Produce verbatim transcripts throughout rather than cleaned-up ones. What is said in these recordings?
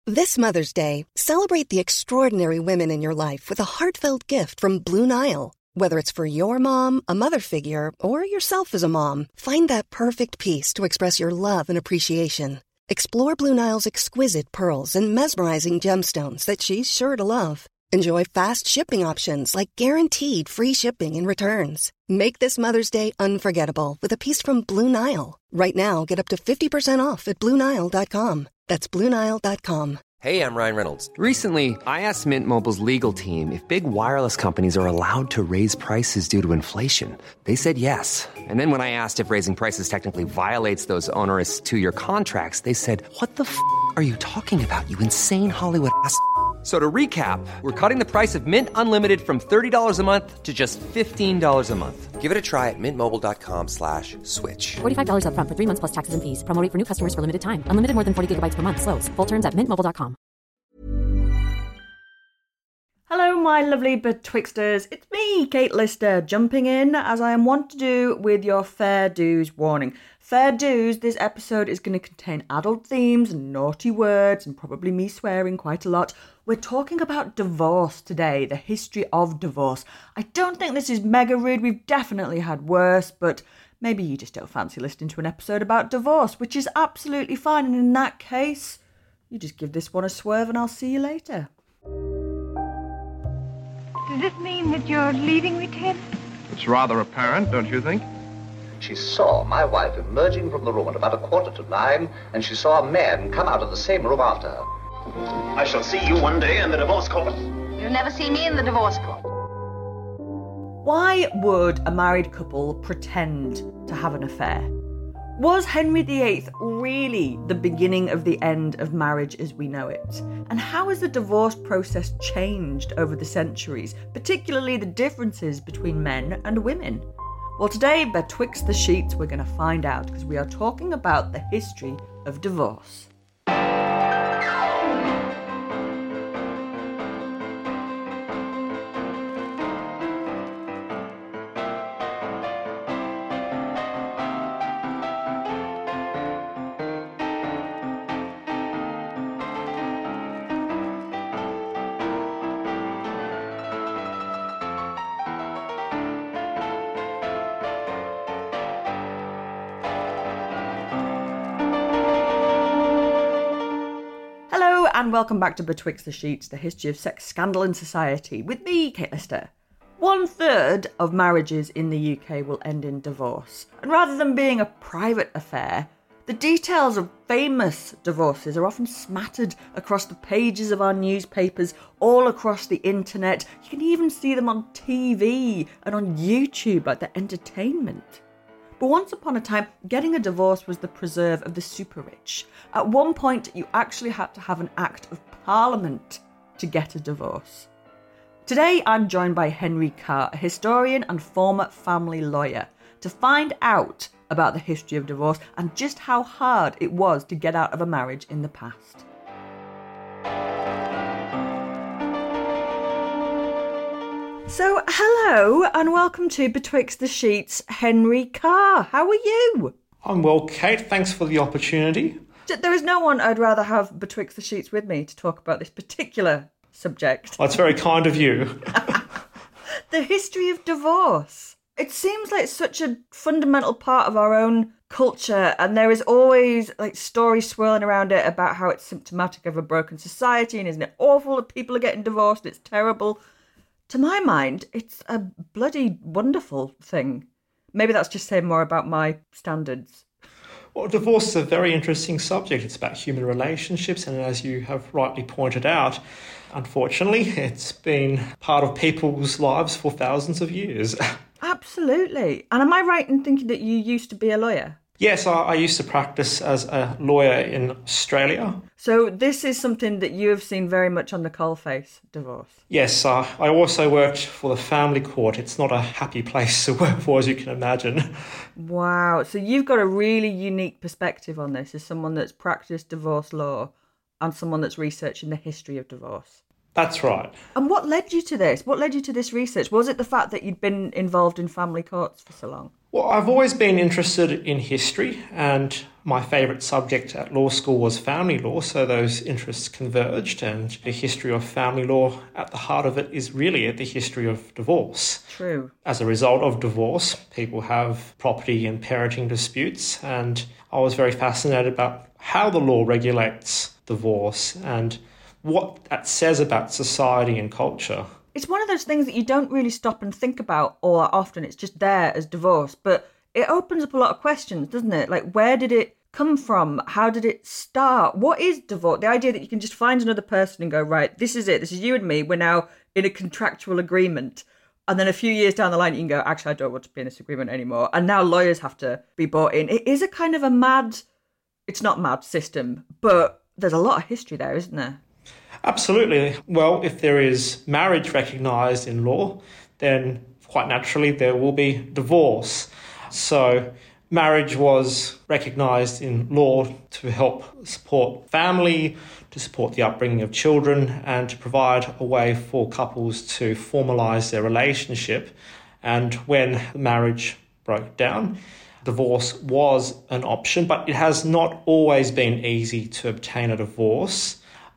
This Mother's Day, celebrate the extraordinary women in your life with a heartfelt gift from Blue Nile. Whether it's for your mom, a mother figure, or yourself as a mom, find that perfect piece to express your love and appreciation. Explore Blue Nile's exquisite pearls and mesmerizing gemstones that she's sure to love. Enjoy fast shipping options like guaranteed free shipping and returns. Make this Mother's Day unforgettable with a piece from Blue Nile. Right now, get up to fifty percent off at Blue Nile dot com. That's Blue Nile dot com. Hey, I'm Ryan Reynolds. Recently, I asked Mint Mobile's legal team if big wireless companies are allowed to raise prices due to inflation. They said yes. And then when I asked if raising prices technically violates those onerous two-year contracts, they said, what the f*** are you talking about, you insane Hollywood ass f- So to recap, we're cutting the price of Mint Unlimited from thirty dollars a month to just fifteen dollars a month. Give it a try at mintmobile.com slash switch. forty-five dollars up front for three months plus taxes and fees. Promo rate for new customers for limited time. Unlimited more than forty gigabytes per month. Slows full terms at mint mobile dot com. Hello, my lovely betwixters. It's me, Kate Lister, jumping in as I am wont to do with your fair dues warning. Fair dues, this episode is going to contain adult themes and naughty words and probably me swearing quite a lot. We're talking about divorce today, the history of divorce. I don't think this is mega rude. We've definitely had worse, but maybe you just don't fancy listening to an episode about divorce, which is absolutely fine. And in that case, you just give this one a swerve and I'll see you later. Does this mean that you're leaving me, Ted? It's rather apparent, don't you think? She saw my wife emerging from the room at about a quarter to nine, and she saw a man come out of the same room after her. I shall see you one day in the divorce court. You'll never see me in the divorce court. Why would a married couple pretend to have an affair? Was Henry the Eighth really the beginning of the end of marriage as we know it? And how has the divorce process changed over the centuries, particularly the differences between men and women? Well, today, betwixt the sheets, we're going to find out because we are talking about the history of divorce. And welcome back to Betwixt the Sheets, the history of sex, scandal and society, with me, Kate Lister. One third of marriages in the U K will end in divorce. And rather than being a private affair, the details of famous divorces are often smattered across the pages of our newspapers, all across the internet. You can even see them on T V and on YouTube, like the entertainment. But once upon a time, getting a divorce was the preserve of the super rich. At one point, you actually had to have an act of parliament to get a divorce. Today, I'm joined by Henry Carr, a historian and former family lawyer, to find out about the history of divorce and just how hard it was to get out of a marriage in the past. So, hello and welcome to Betwixt the Sheets, Henry Carr. How are you? I'm well, Kate. Thanks for the opportunity. There is no one I'd rather have Betwixt the Sheets with me to talk about this particular subject. Well, that's very kind of you. The history of divorce. It seems like such a fundamental part of our own culture, and there is always like stories swirling around it about how it's symptomatic of a broken society, and isn't it awful that people are getting divorced? It's terrible. To my mind, it's a bloody wonderful thing. Maybe that's just saying more about my standards. Well, divorce is a very interesting subject. It's about human relationships, and as you have rightly pointed out, unfortunately, it's been part of people's lives for thousands of years. Absolutely. And am I right in thinking that you used to be a lawyer? Yes, I, I used to practice as a lawyer in Australia. So this is something that you have seen very much on the coalface, divorce? Yes, uh, I also worked for the family court. It's not a happy place to work for, as you can imagine. Wow. So you've got a really unique perspective on this as someone that's practiced divorce law and someone that's researching the history of divorce. That's right. And what led you to this? What led you to this research? Was it the fact that you'd been involved in family courts for so long? Well, I've always been interested in history, and my favourite subject at law school was family law, so those interests converged, and the history of family law, at the heart of it, is really the history of divorce. True. As a result of divorce, people have property and parenting disputes, and I was very fascinated about how the law regulates divorce and what that says about society and culture. It's one of those things that you don't really stop and think about all that often. It's just there as divorce, but it opens up a lot of questions, doesn't it? Like, where did it come from? How did it start? What is divorce? The idea that you can just find another person and go, right, this is it. This is you and me. We're now in a contractual agreement. And then a few years down the line, you can go, actually, I don't want to be in this agreement anymore. And now lawyers have to be brought in. It is a kind of a mad, it's not mad system, but there's a lot of history there, isn't there? Absolutely. Well, if there is marriage recognised in law, then quite naturally there will be divorce. So marriage was recognised in law to help support family, to support the upbringing of children, and to provide a way for couples to formalise their relationship. And when the marriage broke down, divorce was an option, but it has not always been easy to obtain a divorce.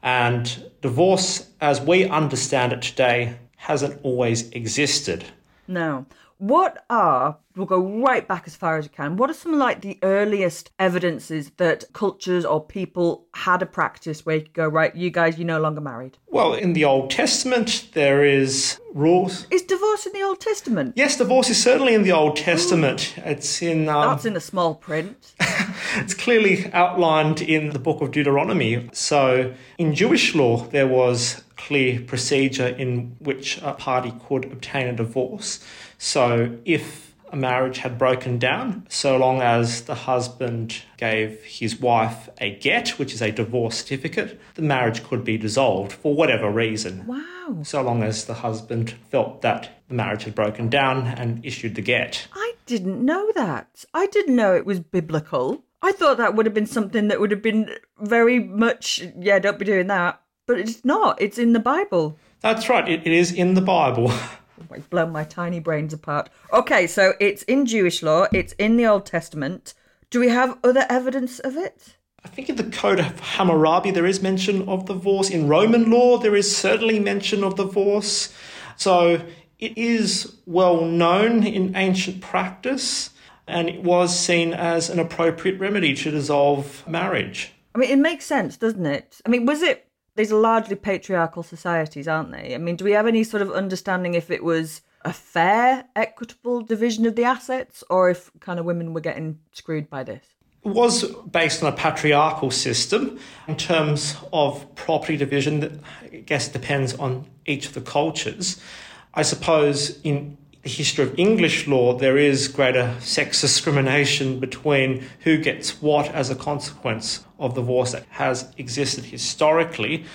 And divorce, as we understand it today, hasn't always existed. No. What are, we'll go right back as far as we can, what are some like the earliest evidences that cultures or people had a practice where you could go, right, you guys, you're no longer married? Well, in the Old Testament, there is rules. Is divorce in the Old Testament? Yes, divorce is certainly in the Old Testament. Ooh. It's in... Um, That's in a small print. It's clearly outlined in the book of Deuteronomy. So in Jewish law, there was clear procedure in which a party could obtain a divorce. So if a marriage had broken down, so long as the husband gave his wife a get, which is a divorce certificate, the marriage could be dissolved for whatever reason. Wow. So long as the husband felt that the marriage had broken down and issued the get. I didn't know that. I didn't know it was biblical. I thought that would have been something that would have been very much, yeah, don't be doing that. But it's not. It's in the Bible. That's right. It, it is in the Bible. I've blown my tiny brains apart. Okay, so it's in Jewish law. It's in the Old Testament. Do we have other evidence of it? I think in the Code of Hammurabi there is mention of divorce. In Roman law there is certainly mention of divorce. So it is well known in ancient practice, and it was seen as an appropriate remedy to dissolve marriage. I mean, it makes sense, doesn't it? I mean, was it... These are largely patriarchal societies, aren't they? I mean, do we have any sort of understanding if it was a fair, equitable division of the assets, or if kind of women were getting screwed by this? It was based on a patriarchal system. In terms of property division, that I guess depends on each of the cultures. I suppose in the history of English law, there is greater sex discrimination between who gets what as a consequence of divorce that has existed historically.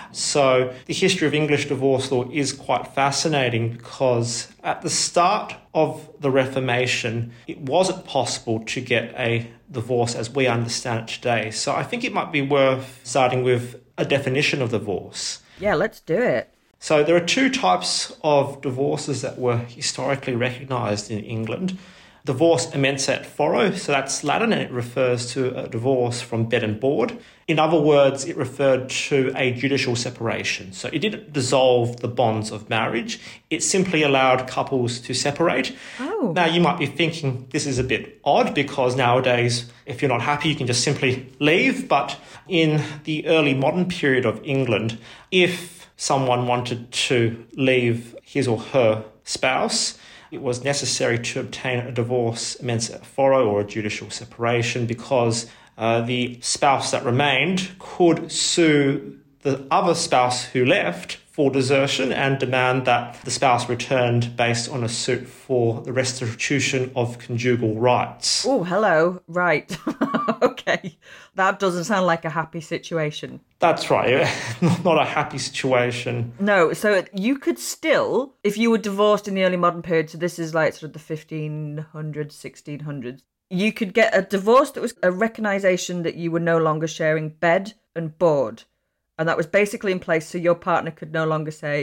So the history of English divorce law is quite fascinating because at the start of the Reformation, it wasn't possible to get a divorce as we understand it today. So I think it might be worth starting with a definition of divorce. Yeah, let's do it. So there are two types of divorces that were historically recognised in England. Divorce immense et foro, so that's Latin, and it refers to a divorce from bed and board. In other words, it referred to a judicial separation. So it didn't dissolve the bonds of marriage. It simply allowed couples to separate. Oh. Now, you might be thinking this is a bit odd because nowadays, if you're not happy, you can just simply leave. But in the early modern period of England, if someone wanted to leave his or her spouse, it was necessary to obtain a divorce immense et foro, or a judicial separation, because uh, the spouse that remained could sue the other spouse who left for desertion and demand that the spouse returned based on a suit for the restitution of conjugal rights. Oh, hello. Right. Okay. That doesn't sound like a happy situation. That's right. Not a happy situation. No. So you could still, if you were divorced in the early modern period, so this is like sort of the fifteen hundreds, sixteen hundreds, you could get a divorce that was a recognition that you were no longer sharing bed and board. And that was basically in place so your partner could no longer say,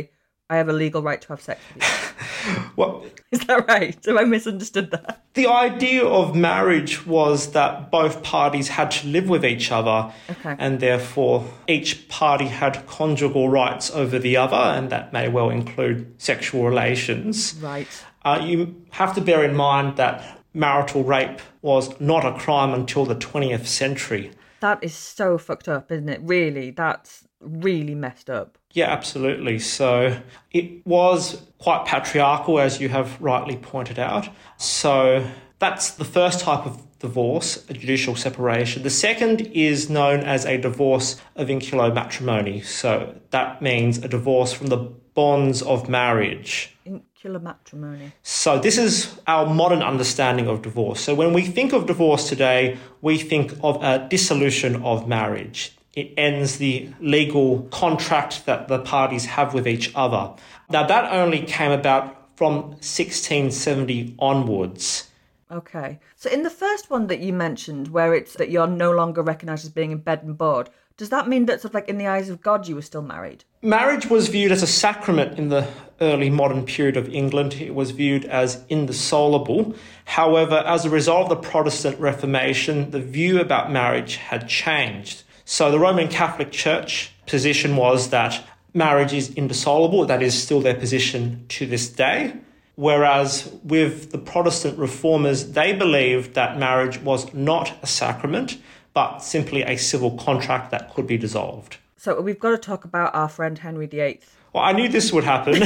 I have a legal right to have sex with you. Well, is that right? Have I misunderstood that? The idea of marriage was that both parties had to live with each other, okay. and therefore each party had conjugal rights over the other, and that may well include sexual relations. Right. Uh, you have to bear in mind that marital rape was not a crime until the twentieth century. That is so fucked up, isn't it? Really, that's really messed up. Yeah, absolutely. So it was quite patriarchal, as you have rightly pointed out. So that's the first type of divorce, a judicial separation. The second is known as a divorce of vinculo matrimony. So that means a divorce from the bonds of marriage. Vinculo matrimony. So this is our modern understanding of divorce. So when we think of divorce today, we think of a dissolution of marriage. It ends the legal contract that the parties have with each other. Now, that only came about from sixteen seventy onwards. Okay. So in the first one that you mentioned, where it's that you're no longer recognised as being in bed and board, does that mean that sort of like in the eyes of God you were still married? Marriage was viewed as a sacrament in the early modern period of England. It was viewed as indissoluble. However, as a result of the Protestant Reformation, the view about marriage had changed. So the Roman Catholic Church position was that marriage is indissoluble. That is still their position to this day. Whereas with the Protestant reformers, they believed that marriage was not a sacrament, but simply a civil contract that could be dissolved. So we've got to talk about our friend Henry the Eighth. Well, I knew this would happen.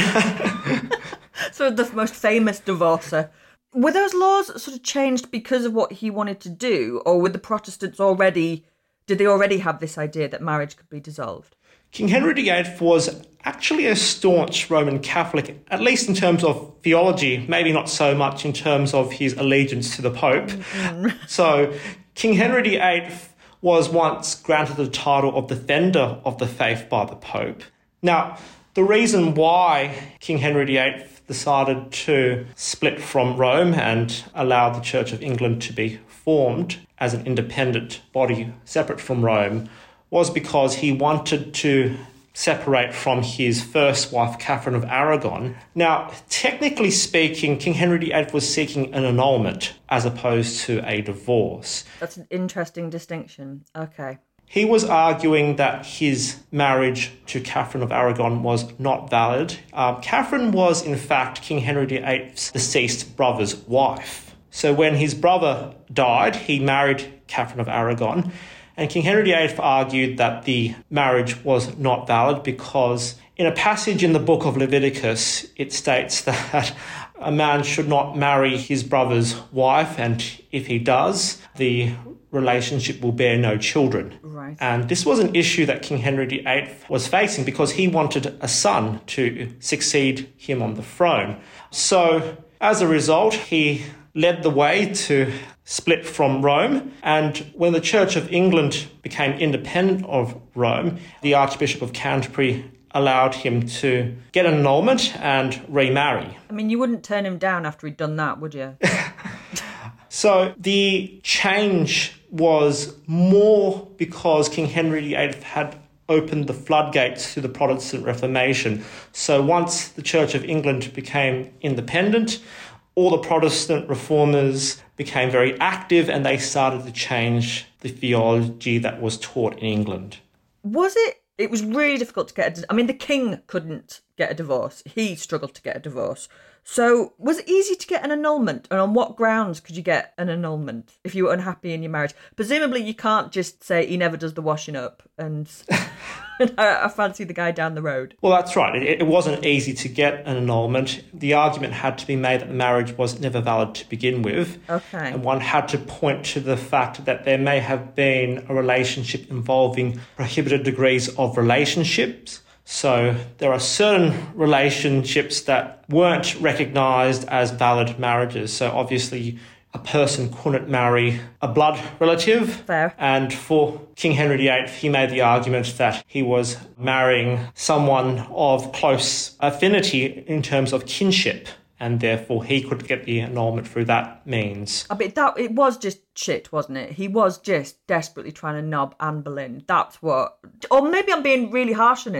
So the most famous divorcer. Were those laws sort of changed because of what he wanted to do, or were the Protestants already... Did they already have this idea that marriage could be dissolved? King Henry the Eighth was actually a staunch Roman Catholic, at least in terms of theology, maybe not so much in terms of his allegiance to the Pope. Mm-hmm. So King Henry the Eighth was once granted the title of Defender of the Faith by the Pope. Now, the reason why King Henry the Eighth decided to split from Rome and allow the Church of England to be formed as an independent body separate from Rome was because he wanted to separate from his first wife, Catherine of Aragon. Now, technically speaking, King Henry the Eighth was seeking an annulment as opposed to a divorce. That's an interesting distinction. Okay. He was arguing that his marriage to Catherine of Aragon was not valid. Um, Catherine was, in fact, King Henry the Eighth's deceased brother's wife. So when his brother died, he married Catherine of Aragon, and King Henry the Eighth argued that the marriage was not valid because in a passage in the book of Leviticus, it states that a man should not marry his brother's wife, and if he does, the relationship will bear no children. Right. And this was an issue that King Henry the Eighth was facing because he wanted a son to succeed him on the throne. So as a result, he led the way to split from Rome, and when the Church of England became independent of Rome, the Archbishop of Canterbury allowed him to get an annulment and remarry. I mean, you wouldn't turn him down after he'd done that, would you? So the change was more because King Henry the Eighth had opened the floodgates to the Protestant Reformation. So once the Church of England became independent, all the Protestant reformers became very active and they started to change the theology that was taught in England. Was it? It was really difficult to get a... I mean, the king couldn't get a divorce. He struggled to get a divorce. So was it easy to get an annulment? And on what grounds could you get an annulment if you were unhappy in your marriage? Presumably you can't just say he never does the washing up and, and I, I fancy the guy down the road. Well, that's right. It, it wasn't easy to get an annulment. The argument had to be made that the marriage was never valid to begin with. Okay. And one had to point to the fact that there may have been a relationship involving prohibited degrees of relationships. So there are certain relationships that weren't recognised as valid marriages. So obviously a person couldn't marry a blood relative. Fair. And for King Henry the Eighth, he made the argument that he was marrying someone of close affinity in terms of kinship, and therefore he could get the annulment through that means. I mean, that, it was just shit, wasn't it? He was just desperately trying to knob Anne Boleyn. That's what... Or maybe I'm being really harsh on him.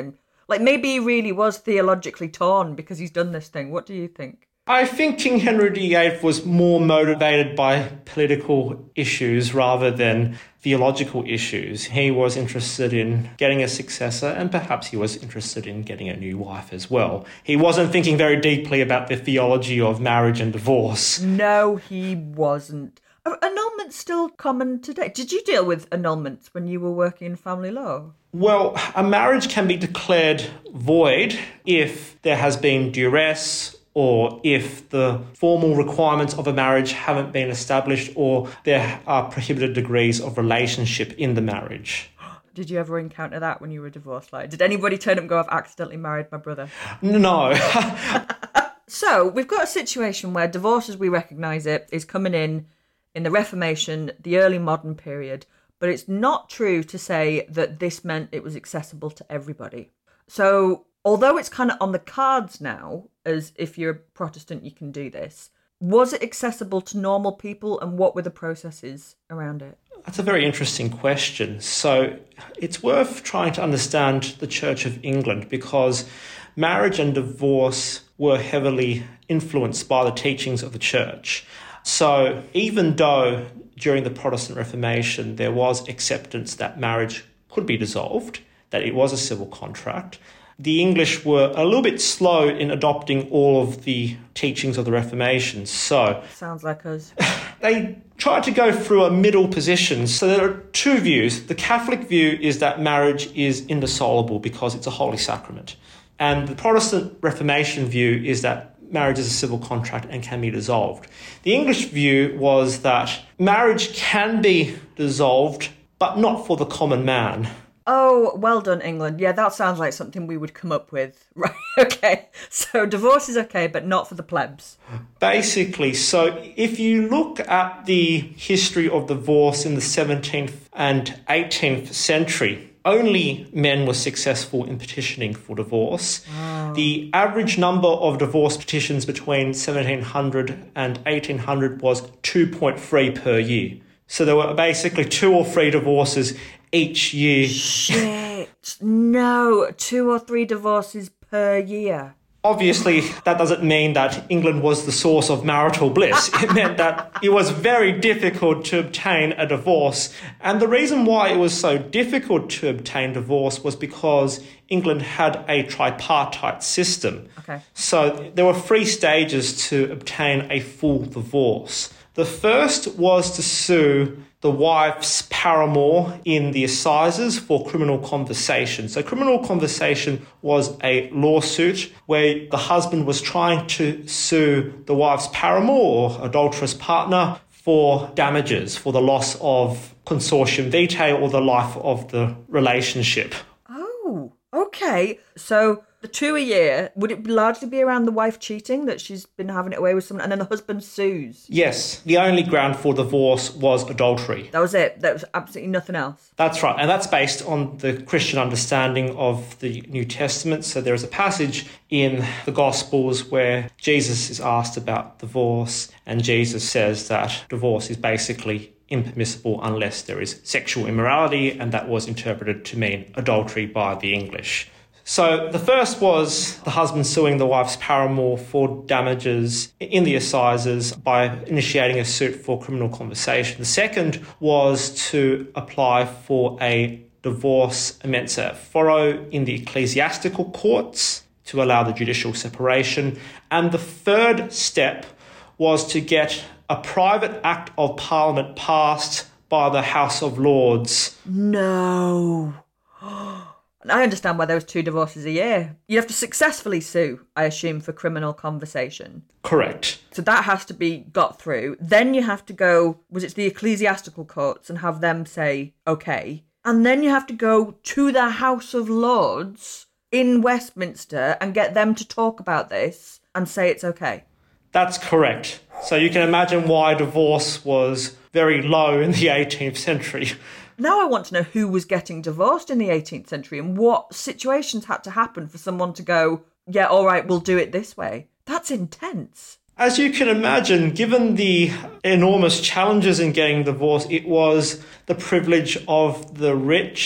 Like, maybe he really was theologically torn because he's done this thing. What do you think? I think King Henry the Eighth was more motivated by political issues rather than theological issues. He was interested in getting a successor, and perhaps he was interested in getting a new wife as well. He wasn't thinking very deeply about the theology of marriage and divorce. No, he wasn't. Are annulments still common today? Did you deal with annulments when you were working in family law? Well, a marriage can be declared void if there has been duress, or if the formal requirements of a marriage haven't been established, or there are prohibited degrees of relationship in the marriage. Did you ever encounter that when you were a divorce lawyer? Did anybody turn up and go, I've accidentally married my brother? No. So we've got a situation where divorce as we recognise it is coming in in the Reformation, the early modern period, but it's not true to say that this meant it was accessible to everybody. So although it's kind of on the cards now, as if you're a Protestant, you can do this, was it accessible to normal people, and what were the processes around it? That's a very interesting question. So it's worth trying to understand the Church of England, because marriage and divorce were heavily influenced by the teachings of the Church. So even though during the Protestant Reformation there was acceptance that marriage could be dissolved, that it was a civil contract, the English were a little bit slow in adopting all of the teachings of the Reformation. So sounds like us. They tried to go through a middle position. So there are two views. The Catholic view is that marriage is indissoluble because it's a holy sacrament. And the Protestant Reformation view is that marriage is a civil contract and can be dissolved. The English view was that marriage can be dissolved, but not for the common man. Oh, well done, England. Yeah, that sounds like something we would come up with. Right, okay. So divorce is okay, but not for the plebs. Basically, so if you look at the history of divorce in the seventeenth and eighteenth century, only men were successful in petitioning for divorce. Wow. The average number of divorce petitions between seventeen hundred and eighteen hundred was two point three per year. So there were basically two or three divorces each year. Shit. No, two or three divorces per year. Obviously, that doesn't mean that England was the source of marital bliss. It meant that it was very difficult to obtain a divorce. And the reason why it was so difficult to obtain divorce was because England had a tripartite system. Okay. So there were three stages to obtain a full divorce. The first was to sue the wife's paramour in the assizes for criminal conversation. So criminal conversation was a lawsuit where the husband was trying to sue the wife's paramour or adulterous partner for damages, for the loss of consortium vitae or the life of the relationship. Oh, okay. So the two a year, would it largely be around the wife cheating, that she's been having it away with someone, and then the husband sues? Yes. The only ground for divorce was adultery. That was it? There was absolutely nothing else? That's right. And that's based on the Christian understanding of the New Testament. So there is a passage in the Gospels where Jesus is asked about divorce, and Jesus says that divorce is basically impermissible unless there is sexual immorality, and that was interpreted to mean adultery by the English. So the first was the husband suing the wife's paramour for damages in the assizes by initiating a suit for criminal conversation. The second was to apply for a divorce mensa foro in the ecclesiastical courts to allow the judicial separation. And the third step was to get a private act of parliament passed by the House of Lords. No. I understand why there was two divorces a year. You have to successfully sue, I assume, for criminal conversation. Correct. So that has to be got through. Then you have to go, was it to the ecclesiastical courts, and have them say, okay. And then you have to go to the House of Lords in Westminster and get them to talk about this and say it's okay. That's correct. So you can imagine why divorce was very low in the eighteenth century. Now I want to know who was getting divorced in the eighteenth century and what situations had to happen for someone to go, yeah, all right, we'll do it this way. That's intense. As you can imagine, given the enormous challenges in getting divorced, it was the privilege of the rich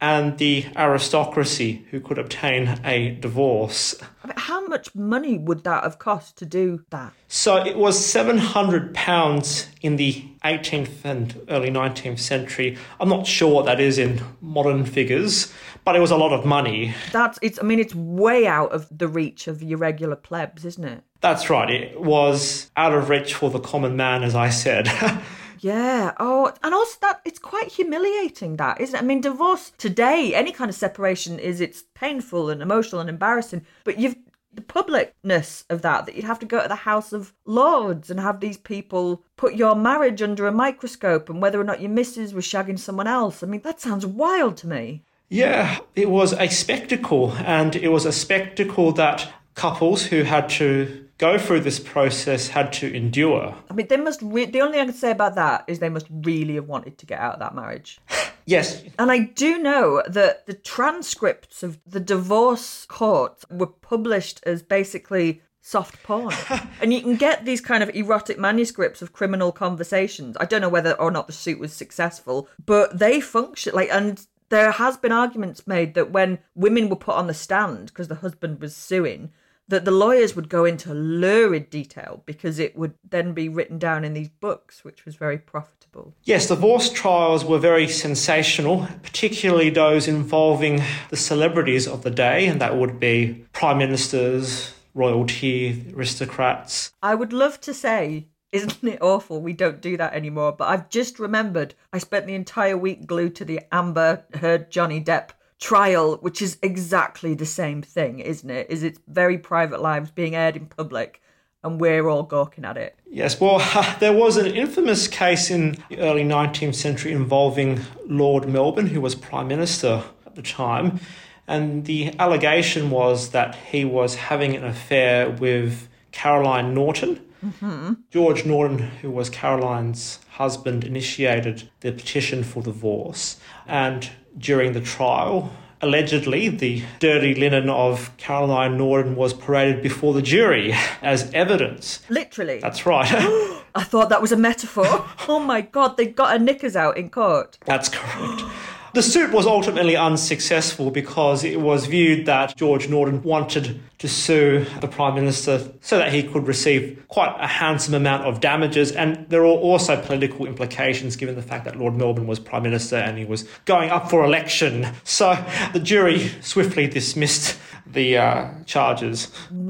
and the aristocracy who could obtain a divorce. I mean, how much money would that have cost to do that? So it was seven hundred pounds in the eighteenth and early nineteenth century. I'm not sure what that is in modern figures, but it was a lot of money. That's it's. I mean, it's way out of the reach of your regular plebs, isn't it? That's right. It was out of reach for the common man, as I said. Yeah. Oh, and also that it's quite humiliating, that, isn't it? I mean, divorce today, any kind of separation is it's painful and emotional and embarrassing. But you've the publicness of that, that you'd have to go to the House of Lords and have these people put your marriage under a microscope and whether or not your missus was shagging someone else. I mean, that sounds wild to me. Yeah, it was a spectacle, and it was a spectacle that couples who had to go through this process had to endure. I mean, they must. Re- the only thing I can say about that is they must really have wanted to get out of that marriage. Yes. And I do know that the transcripts of the divorce court were published as basically soft porn. And you can get these kind of erotic manuscripts of criminal conversations. I don't know whether or not the suit was successful, but they function like, and there has been arguments made that when women were put on the stand because the husband was suing, that the lawyers would go into lurid detail because it would then be written down in these books, which was very profitable. Yes, divorce trials were very sensational, particularly those involving the celebrities of the day, and that would be prime ministers, royalty, aristocrats. I would love to say, isn't it awful we don't do that anymore? But I've just remembered I spent the entire week glued to the Amber Heard Johnny Depp trial, which is exactly the same thing, isn't it? Is it's very private lives being aired in public and we're all gawking at it. Yes, well, uh, there was an infamous case in the early nineteenth century involving Lord Melbourne, who was Prime Minister at the time, and the allegation was that he was having an affair with Caroline Norton. Mm-hmm. George Norton, who was Caroline's husband, initiated the petition for divorce, and during the trial, allegedly, the dirty linen of Caroline Norton was paraded before the jury as evidence. Literally? That's right. I thought that was a metaphor. Oh my God, they got her knickers out in court. That's correct. The suit was ultimately unsuccessful because it was viewed that George Norton wanted to sue the Prime Minister so that he could receive quite a handsome amount of damages. And there were also political implications given the fact that Lord Melbourne was Prime Minister and he was going up for election. So the jury swiftly dismissed the uh, charges.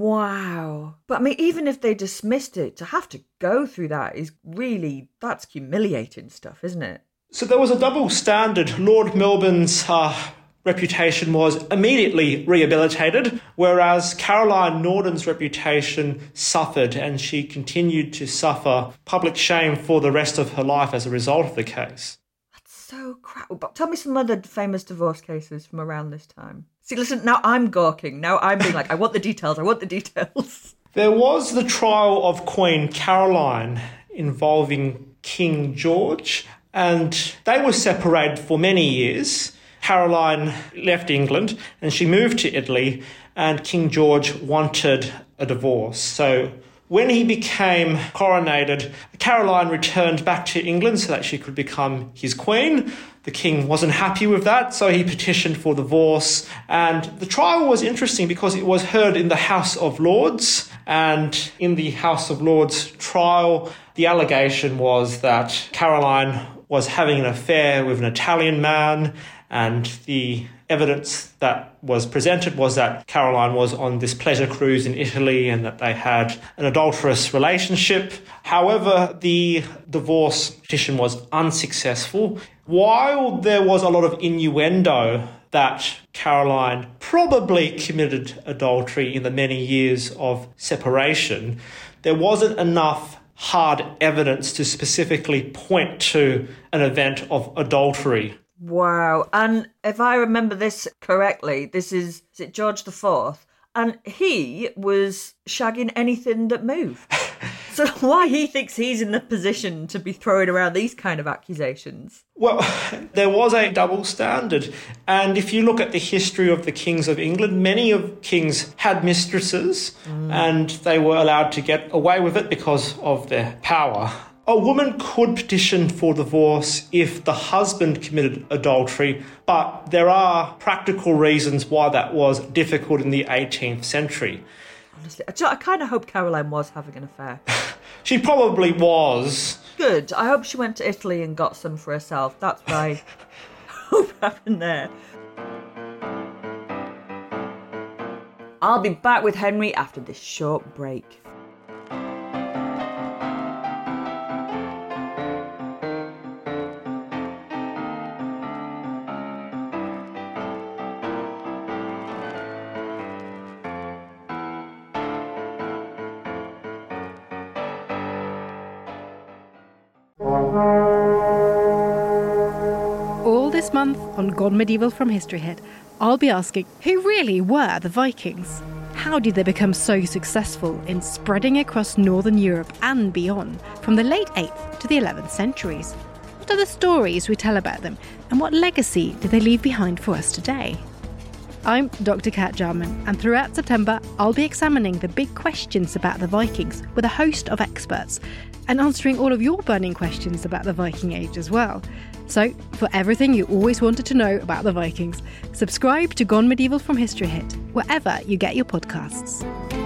Wow. But I mean, even if they dismissed it, to have to go through that is really, that's humiliating stuff, isn't it? So there was a double standard. Lord Melbourne's uh, reputation was immediately rehabilitated, whereas Caroline Norton's reputation suffered, and she continued to suffer public shame for the rest of her life as a result of the case. That's so crap. But tell me some other famous divorce cases from around this time. See, listen, now I'm gawking. Now I'm being like, I want the details, I want the details. There was the trial of Queen Caroline involving King George, and they were separated for many years. Caroline left England and she moved to Italy, and King George wanted a divorce. So when he became coronated, Caroline returned back to England so that she could become his queen. The king wasn't happy with that, so he petitioned for divorce. And the trial was interesting because it was heard in the House of Lords. And in the House of Lords trial, the allegation was that Caroline was having an affair with an Italian man, and the evidence that was presented was that Caroline was on this pleasure cruise in Italy and that they had an adulterous relationship. However, the divorce petition was unsuccessful. While there was a lot of innuendo that Caroline probably committed adultery in the many years of separation, there wasn't enough hard evidence to specifically point to an event of adultery. Wow. And if I remember this correctly, this is, is it George the Fourth? And he was shagging anything that moved. So why he thinks he's in the position to be throwing around these kind of accusations? Well, there was a double standard. And if you look at the history of the kings of England, many of kings had mistresses mm. and they were allowed to get away with it because of their power. A woman could petition for divorce if the husband committed adultery, but there are practical reasons why that was difficult in the eighteenth century. Honestly, I, I kind of hope Caroline was having an affair. She probably was. Good. I hope she went to Italy and got some for herself. That's what I hope happened there. I'll be back with Henry after this short break. All this month on Gone Medieval from History Hit, I'll be asking, who really were the Vikings? How did they become so successful in spreading across Northern Europe and beyond, from the late eighth to the eleventh centuries? What are the stories we tell about them, and what legacy do they leave behind for us today? I'm Doctor Kat Jarman, and throughout September, I'll be examining the big questions about the Vikings with a host of experts, and answering all of your burning questions about the Viking Age as well. So, for everything you always wanted to know about the Vikings, subscribe to Gone Medieval from History Hit, wherever you get your podcasts.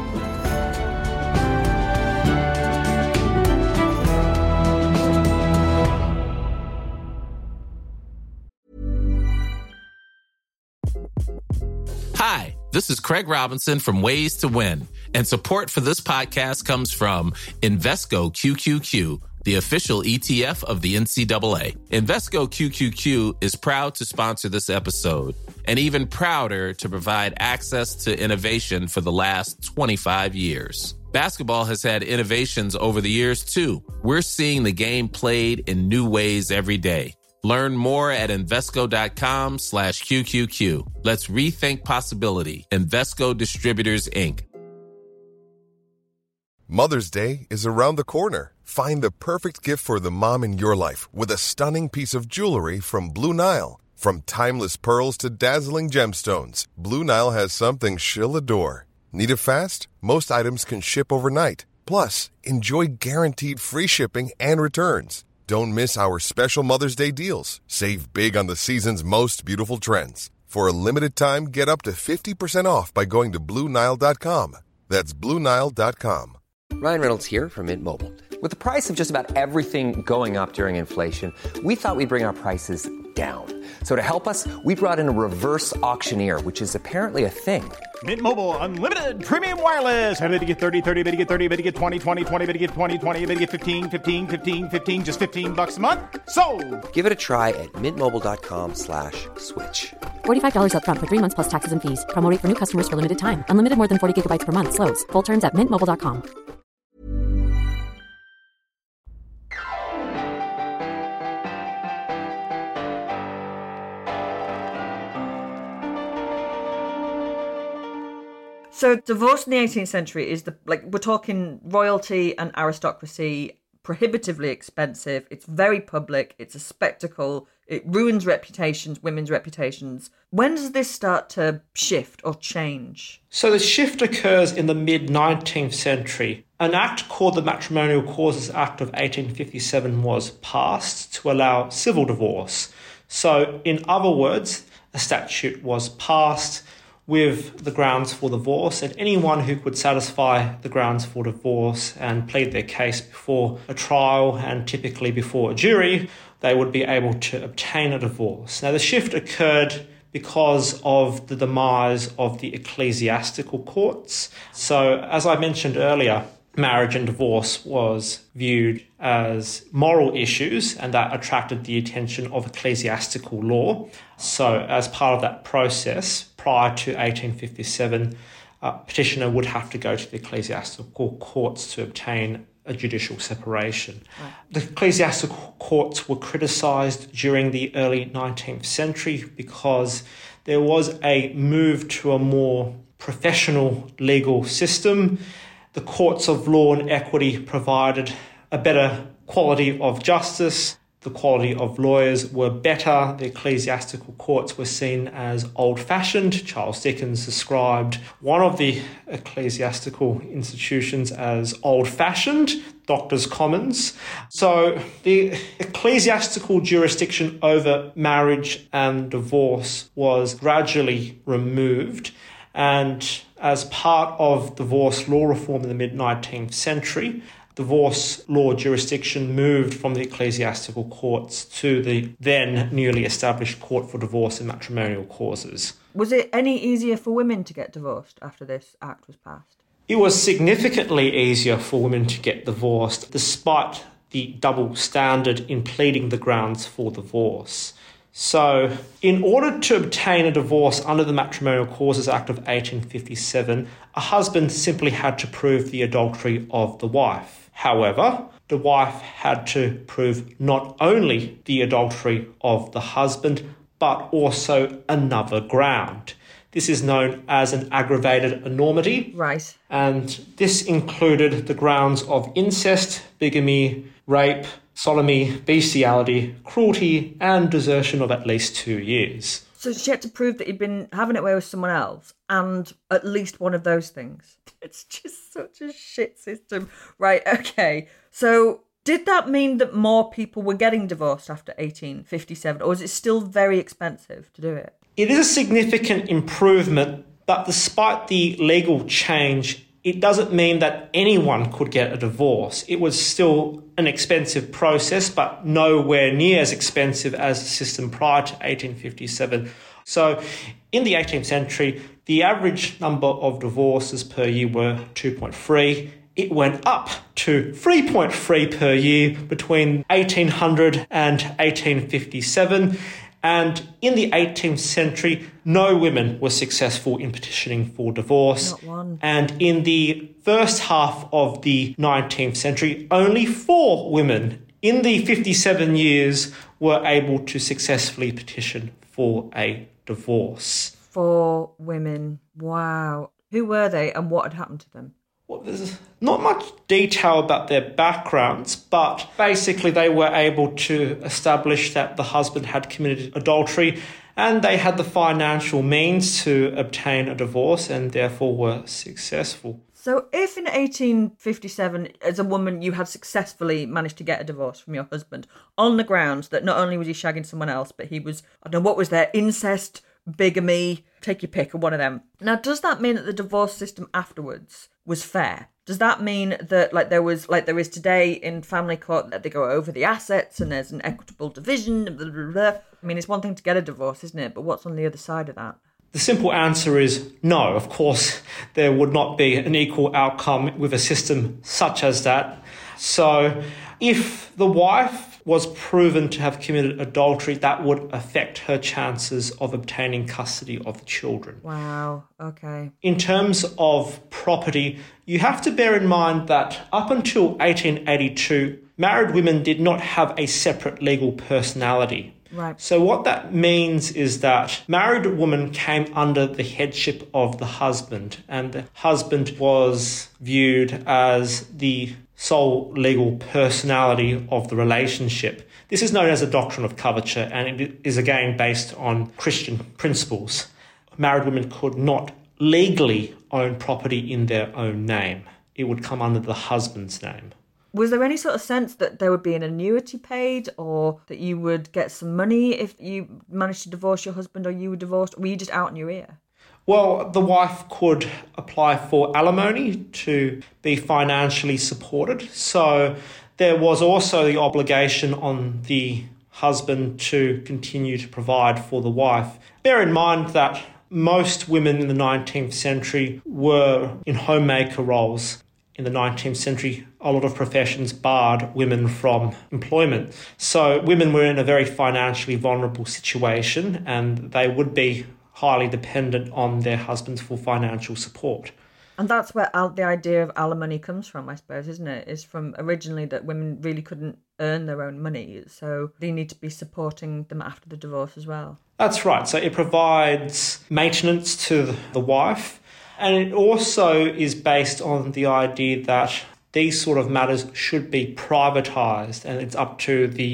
Hi, this is Craig Robinson from Ways to Win, and support for this podcast comes from Invesco Q Q Q, the official E T F of the N C double A. Invesco Q Q Q is proud to sponsor this episode, and even prouder to provide access to innovation for the last twenty-five years. Basketball has had innovations over the years, too. We're seeing the game played in new ways every day. Learn more at Invesco.com slash QQQ. Let's rethink possibility. Invesco Distributors, Incorporated. Mother's Day is around the corner. Find the perfect gift for the mom in your life with a stunning piece of jewelry from Blue Nile. From timeless pearls to dazzling gemstones, Blue Nile has something she'll adore. Need it fast? Most items can ship overnight. Plus, enjoy guaranteed free shipping and returns. Don't miss our special Mother's Day deals. Save big on the season's most beautiful trends. For a limited time, get up to fifty percent off by going to Blue Nile dot com. That's Blue Nile dot com. Ryan Reynolds here from Mint Mobile. With the price of just about everything going up during inflation, we thought we'd bring our prices down. So to help us, we brought in a reverse auctioneer, which is apparently a thing. Mint Mobile Unlimited Premium Wireless. How to get thirty, thirty, how to get thirty, how to get twenty, twenty, twenty, how to get twenty, twenty, how to get fifteen, fifteen, fifteen, fifteen, just fifteen bucks a month? Sold! Give it a try at mintmobile.com slash switch. forty-five dollars up front for three months plus taxes and fees. Promo rate for new customers for limited time. Unlimited more than forty gigabytes per month. Slows full terms at mint mobile dot com. So divorce in the eighteenth century is the, like, we're talking royalty and aristocracy, prohibitively expensive. It's very public. It's a spectacle. It ruins reputations, women's reputations. When does this start to shift or change? So the shift occurs in the mid-nineteenth century. An act called the Matrimonial Causes Act of eighteen fifty-seven was passed to allow civil divorce. So in other words, a statute was passed with the grounds for divorce, and anyone who could satisfy the grounds for divorce and plead their case before a trial and typically before a jury, they would be able to obtain a divorce. Now, the shift occurred because of the demise of the ecclesiastical courts. So, as I mentioned earlier, marriage and divorce was viewed as moral issues, and that attracted the attention of ecclesiastical law. So as part of that process, prior to eighteen fifty-seven, a petitioner would have to go to the ecclesiastical courts to obtain a judicial separation. Right. The ecclesiastical courts were criticised during the early nineteenth century because there was a move to a more professional legal system. The courts of law and equity provided a better quality of justice. The quality of lawyers were better. The ecclesiastical courts were seen as old-fashioned. Charles Dickens described one of the ecclesiastical institutions as old-fashioned, Doctors' Commons. So the ecclesiastical jurisdiction over marriage and divorce was gradually removed, and as part of divorce law reform in the mid-nineteenth century, divorce law jurisdiction moved from the ecclesiastical courts to the then newly established Court for Divorce and Matrimonial Causes. Was it any easier for women to get divorced after this act was passed? It was significantly easier for women to get divorced, despite the double standard in pleading the grounds for divorce. So, in order to obtain a divorce under the Matrimonial Causes Act of eighteen fifty-seven, a husband simply had to prove the adultery of the wife. However, the wife had to prove not only the adultery of the husband, but also another ground. This is known as an aggravated enormity. Right. And this included the grounds of incest, bigamy, rape, sodomy, bestiality, cruelty, and desertion of at least two years. So she had to prove that he'd been having it away with someone else and at least one of those things. It's just such a shit system. Right, okay. So did that mean that more people were getting divorced after eighteen fifty-seven, or is it still very expensive to do it? It is a significant improvement, but despite the legal change, it doesn't mean that anyone could get a divorce. It was still an expensive process, but nowhere near as expensive as the system prior to eighteen fifty-seven. So in the eighteenth century, the average number of divorces per year were two point three. It went up to three point three per year between eighteen hundred and eighteen fifty-seven. And in the eighteenth century, no women were successful in petitioning for divorce. Not one. And in the first half of the nineteenth century, only four women in the fifty-seven years were able to successfully petition for a divorce. Four women. Wow. Who were they and what had happened to them? Well, there's not much detail about their backgrounds, but basically they were able to establish that the husband had committed adultery and they had the financial means to obtain a divorce and therefore were successful. So if in eighteen fifty-seven, as a woman, you had successfully managed to get a divorce from your husband on the grounds that not only was he shagging someone else, but he was, I don't know, what was there, incest, bigamy, take your pick of one of them. Now, does that mean that the divorce system afterwards was fair? Does that mean that, like there was, like there is today in family court, that they go over the assets and there's an equitable division? Blah, blah, blah. I mean, it's one thing to get a divorce, isn't it? But what's on the other side of that? The simple answer is no. Of course, there would not be an equal outcome with a system such as that. So if the wife was proven to have committed adultery, that would affect her chances of obtaining custody of the children. Wow, okay. In terms of property, you have to bear in mind that up until eighteen eighty-two, married women did not have a separate legal personality. Right. So what that means is that married woman came under the headship of the husband, and the husband was viewed as the sole legal personality of the relationship. This is known as the doctrine of coverture, and it is again based on Christian principles. Married women could not legally own property in their own name. It would come under the husband's name. Was there any sort of sense that there would be an annuity paid, or that you would get some money if you managed to divorce your husband, or you were divorced? Or were you just out in your ear? Well, the wife could apply for alimony to be financially supported. So there was also the obligation on the husband to continue to provide for the wife. Bear in mind that most women in the nineteenth century were in homemaker roles. In the nineteenth century, a lot of professions barred women from employment. So women were in a very financially vulnerable situation, and they would be highly dependent on their husbands for financial support. And that's where al- the idea of alimony comes from, I suppose, isn't it? Is from originally that women really couldn't earn their own money, so they need to be supporting them after the divorce as well. That's right. So it provides maintenance to the wife, and it also is based on the idea that these sort of matters should be privatised, and it's up to the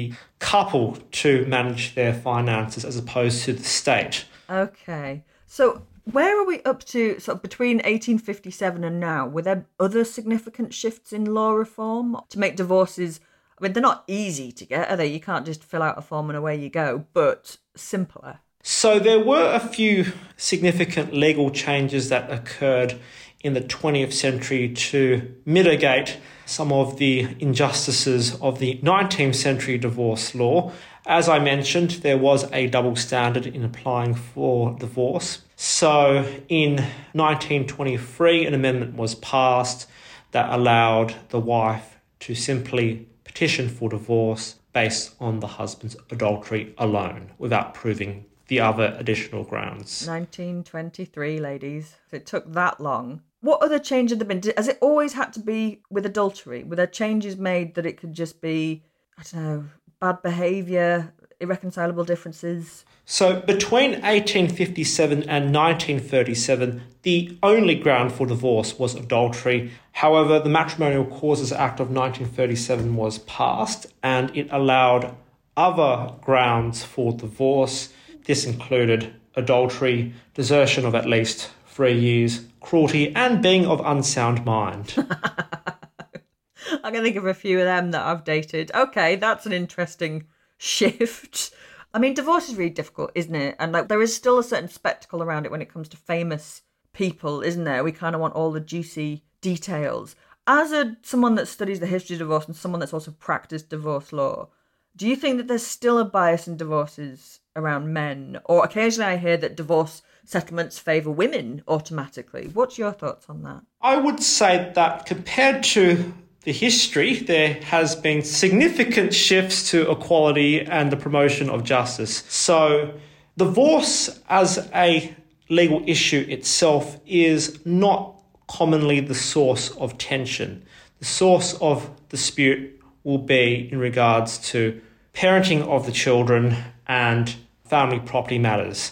couple to manage their finances as opposed to the state. Okay. So where are we up to sort of between eighteen fifty-seven and now? Were there other significant shifts in law reform to make divorces, I mean, they're not easy to get, are they? You can't just fill out a form and away you go, but simpler. So there were a few significant legal changes that occurred in the twentieth century to mitigate some of the injustices of the nineteenth century divorce law. As I mentioned, there was a double standard in applying for divorce. So in nineteen twenty-three, an amendment was passed that allowed the wife to simply petition for divorce based on the husband's adultery alone, without proving the other additional grounds. nineteen twenty-three, ladies. It took that long. What other changes have there been? Has it always had to be with adultery? Were there changes made that it could just be, I don't know, bad behaviour, irreconcilable differences? So between eighteen fifty-seven and nineteen thirty-seven, the only ground for divorce was adultery. However, the Matrimonial Causes Act of nineteen thirty-seven was passed, and it allowed other grounds for divorce. This included adultery, desertion of at least three years, cruelty, and being of unsound mind. I can think of a few of them that I've dated. Okay, that's an interesting shift. I mean, divorce is really difficult, isn't it? And like, there is still a certain spectacle around it when it comes to famous people, isn't there? We kind of want all the juicy details. As a someone that studies the history of divorce and someone that's also practiced divorce law, do you think that there's still a bias in divorces around men? Or occasionally I hear that divorce settlements favour women automatically. What's your thoughts on that? I would say that compared to the history, there has been significant shifts to equality and the promotion of justice. So divorce as a legal issue itself is not commonly the source of tension. The source of dispute will be in regards to parenting of the children and family property matters.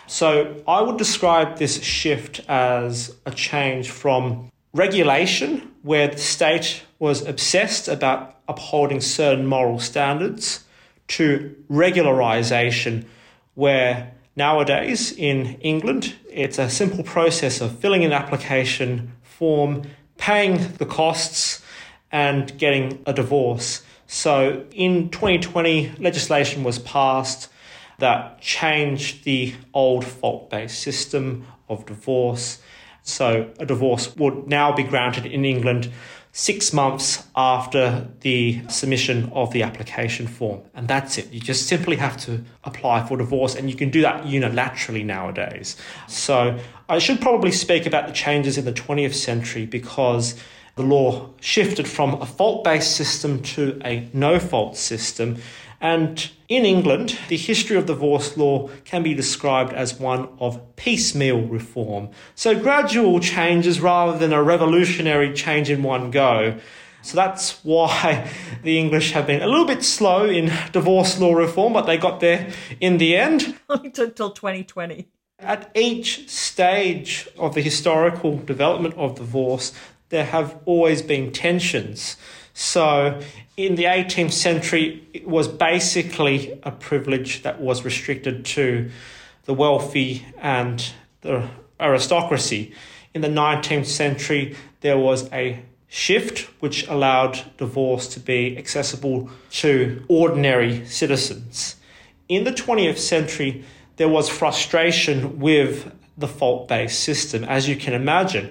So I would describe this shift as a change from regulation, where the state was obsessed about upholding certain moral standards, to regularisation, where nowadays in England it's a simple process of filling in an application form, paying the costs, and getting a divorce. So in twenty twenty, legislation was passed that changed the old fault-based system of divorce. So a divorce would now be granted in England six months after the submission of the application form. And that's it. You just simply have to apply for divorce, and you can do that unilaterally nowadays. So I should probably speak about the changes in the twentieth century, because the law shifted from a fault-based system to a no-fault system. And in England, the history of divorce law can be described as one of piecemeal reform. So gradual changes rather than a revolutionary change in one go. So that's why the English have been a little bit slow in divorce law reform, but they got there in the end. Only took till twenty twenty. At each stage of the historical development of divorce, there have always been tensions. So in the eighteenth century, it was basically a privilege that was restricted to the wealthy and the aristocracy. In the nineteenth century, there was a shift which allowed divorce to be accessible to ordinary citizens. In the twentieth century, there was frustration with the fault-based system, as you can imagine.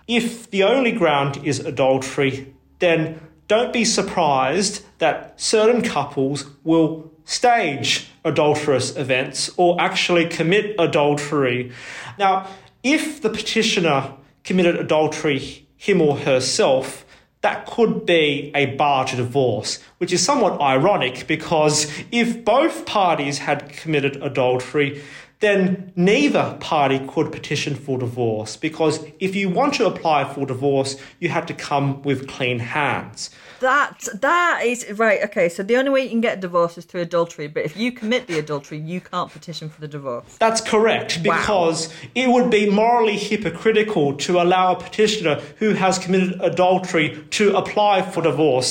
If the only ground is adultery, then don't be surprised that certain couples will stage adulterous events or actually commit adultery. Now, if the petitioner committed adultery him or herself, that could be a bar to divorce, which is somewhat ironic, because if both parties had committed adultery, then neither party could petition for divorce, because if you want to apply for divorce, you had to come with clean hands. That, that is, right, okay, so the only way you can get a divorce is through adultery, but if you commit the adultery, you can't petition for the divorce. That's correct, because wow. It would be morally hypocritical to allow a petitioner who has committed adultery to apply for divorce.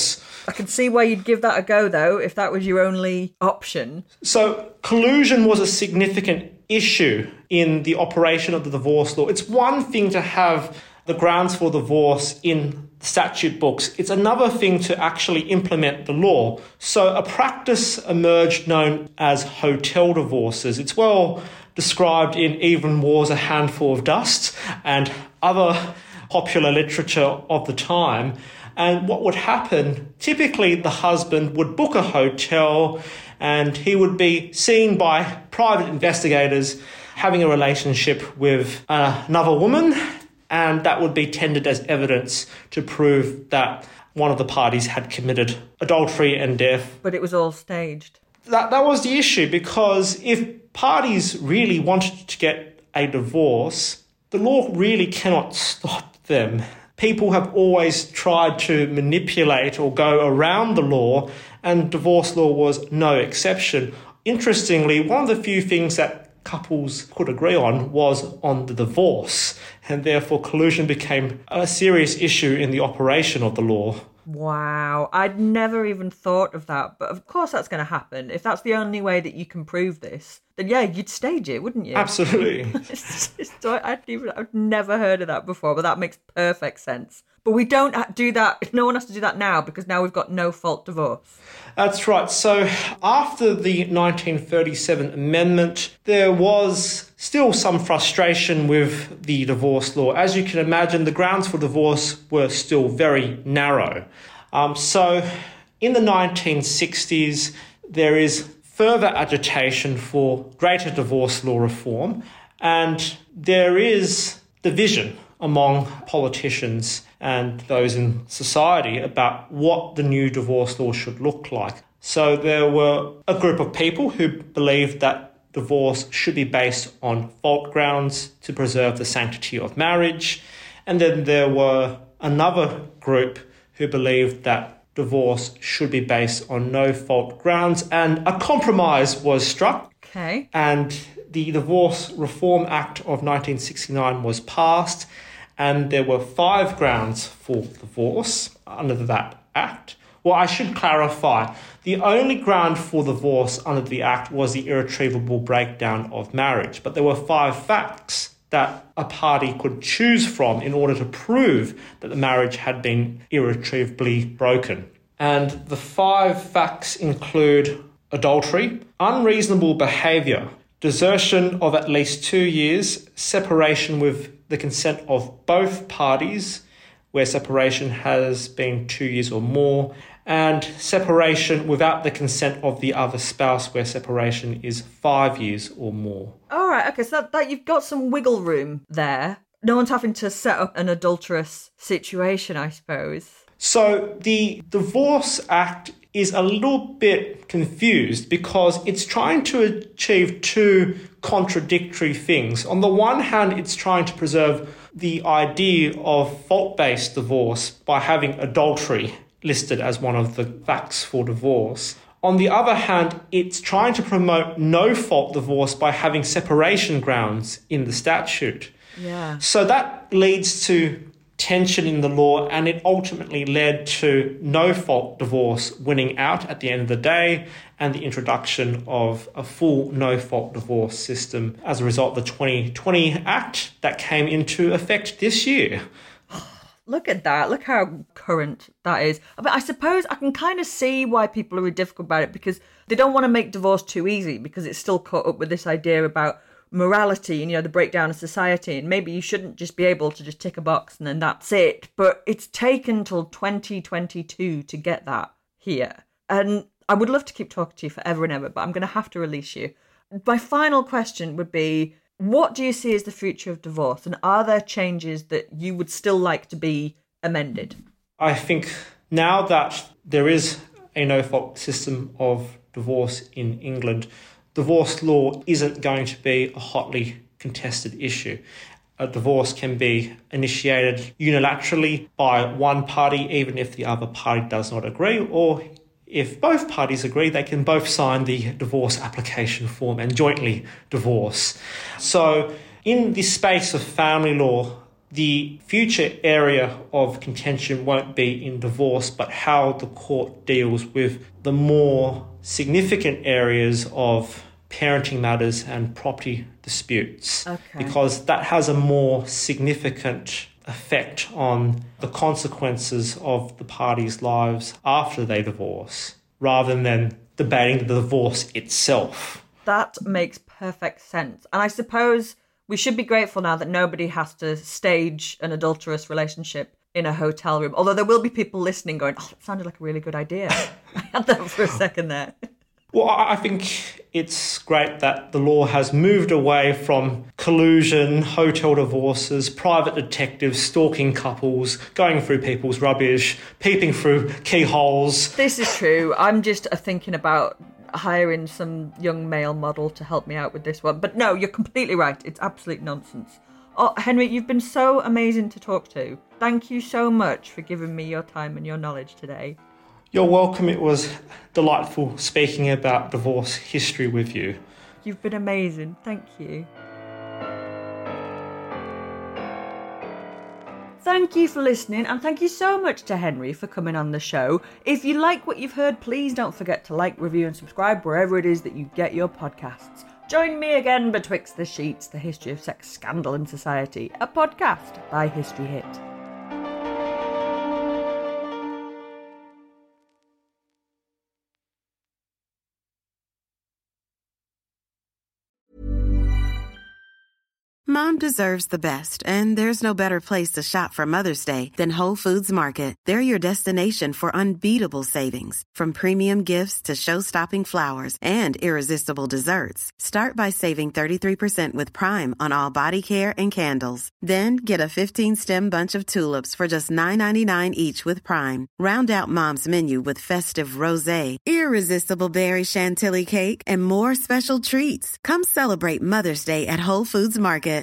I can see why you'd give that a go, though, if that was your only option. So collusion was a significant issue in the operation of the divorce law. It's one thing to have the grounds for divorce in statute books. It's another thing to actually implement the law. So a practice emerged known as hotel divorces. It's well described in Evelyn Waugh's A Handful of Dust and other popular literature of the time. And what would happen, typically the husband would book a hotel and he would be seen by private investigators having a relationship with uh, another woman, and that would be tendered as evidence to prove that one of the parties had committed adultery and death. But it was all staged. That, that was the issue, because if parties really wanted to get a divorce, the law really cannot stop them. People have always tried to manipulate or go around the law, and divorce law was no exception. Interestingly, one of the few things that couples could agree on was on the divorce, and therefore collusion became a serious issue in the operation of the law. Wow, I'd never even thought of that, but of course that's going to happen. If that's the only way that you can prove this, then yeah, you'd stage it, wouldn't you? Absolutely. it's just, I'd even, I've never heard of that before, but that makes perfect sense. But we don't do that, no one has to do that now, because now we've got no-fault divorce. That's right. So after the nineteen thirty-seven amendment, there was still some frustration with the divorce law. As you can imagine, the grounds for divorce were still very narrow. Um, so in the nineteen sixties, there is further agitation for greater divorce law reform, and there is division among politicians and those in society about what the new divorce law should look like. So there were a group of people who believed that divorce should be based on fault grounds to preserve the sanctity of marriage. And then there were another group who believed that divorce should be based on no fault grounds, and a compromise was struck. Okay. And the Divorce Reform Act of nineteen sixty-nine was passed, and there were five grounds for divorce under that act. Well, I should clarify, the only ground for divorce under the act was the irretrievable breakdown of marriage, but there were five facts that a party could choose from in order to prove that the marriage had been irretrievably broken. And the five facts include adultery, unreasonable behaviour, desertion of at least two years, separation with the consent of both parties, where separation has been two years or more, and separation without the consent of the other spouse, where separation is five years or more. All right, okay, so that, that you've got some wiggle room there. No one's having to set up an adulterous situation, I suppose. So the Divorce Act is a little bit confused because it's trying to achieve two contradictory things. On the one hand, it's trying to preserve the idea of fault-based divorce by having adultery listed as one of the facts for divorce. On the other hand, it's trying to promote no-fault divorce by having separation grounds in the statute. Yeah. So that leads to tension in the law, and it ultimately led to no-fault divorce winning out at the end of the day, and the introduction of a full no-fault divorce system as a result of the twenty twenty Act that came into effect this year. Look at that. Look how current that is. I mean, I suppose I can kind of see why people are difficult about it, because they don't want to make divorce too easy, because it's still caught up with this idea about morality and, you know, the breakdown of society, and maybe you shouldn't just be able to just tick a box and then that's it. But it's taken till twenty twenty-two to get that here. And I would love to keep talking to you forever and ever, but I'm going to have to release you. My final question would be, what do you see as the future of divorce? And are there changes that you would still like to be amended? I think now that there is a no-fault system of divorce in England, divorce law isn't going to be a hotly contested issue. A divorce can be initiated unilaterally by one party, even if the other party does not agree, or if both parties agree, they can both sign the divorce application form and jointly divorce. So in the space of family law, the future area of contention won't be in divorce, but how the court deals with the more significant areas of parenting matters and property disputes. Okay. Because that has a more significant effect on the consequences of the parties' lives after they divorce, rather than debating the divorce itself. That makes perfect sense. And I suppose we should be grateful now that nobody has to stage an adulterous relationship in a hotel room. Although there will be people listening going, oh, that sounded like a really good idea. I had that for a second there. Well, I think it's great that the law has moved away from collusion, hotel divorces, private detectives stalking couples, going through people's rubbish, peeping through keyholes. This is true. I'm just uh, thinking about hiring some young male model to help me out with this one. But no, you're completely right. It's absolute nonsense. Oh, Henry, you've been so amazing to talk to. Thank you so much for giving me your time and your knowledge today. You're welcome. It was delightful speaking about divorce history with you. You've been amazing. Thank you. Thank you for listening, and thank you so much to Henry for coming on the show. If you like what you've heard, please don't forget to like, review and subscribe wherever it is that you get your podcasts. Join me again betwixt the sheets, the history of sex, scandal and society, a podcast by History Hit. Mom deserves the best, and there's no better place to shop for Mother's Day than Whole Foods Market. They're your destination for unbeatable savings, from premium gifts to show-stopping flowers and irresistible desserts. Start by saving thirty-three percent with Prime on all body care and candles. Then get a fifteen-stem bunch of tulips for just nine ninety-nine each with Prime. Round out Mom's menu with festive rosé, irresistible berry chantilly cake, and more special treats. Come celebrate Mother's Day at Whole Foods Market.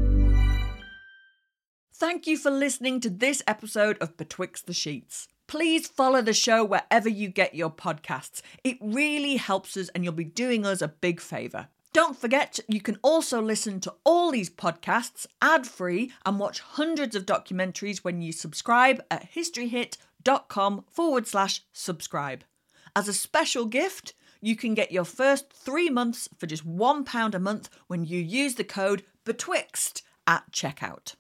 Thank you for listening to this episode of Betwixt the Sheets. Please follow the show wherever you get your podcasts. It really helps us and you'll be doing us a big favour. Don't forget, you can also listen to all these podcasts ad-free and watch hundreds of documentaries when you subscribe at historyhit.com forward slash subscribe. As a special gift, you can get your first three months for just one pound a month when you use the code BETWIXT at checkout.